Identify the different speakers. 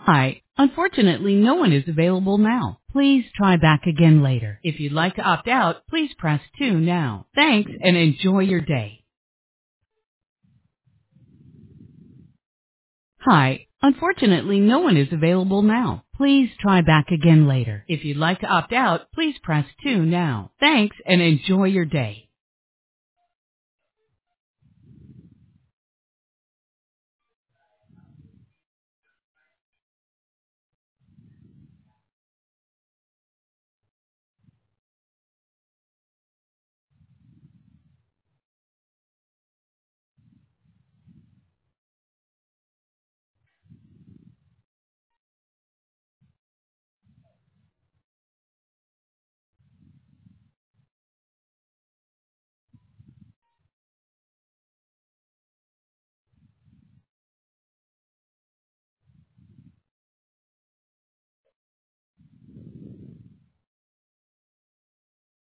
Speaker 1: Hi. Unfortunately, no one is available now. Please try back again later. If you'd like to opt out, please press 2 now. Thanks and enjoy your day. Hi. Unfortunately, no one is available now. Please try back again later. If you'd like to opt out, please press 2 now. Thanks and enjoy your day.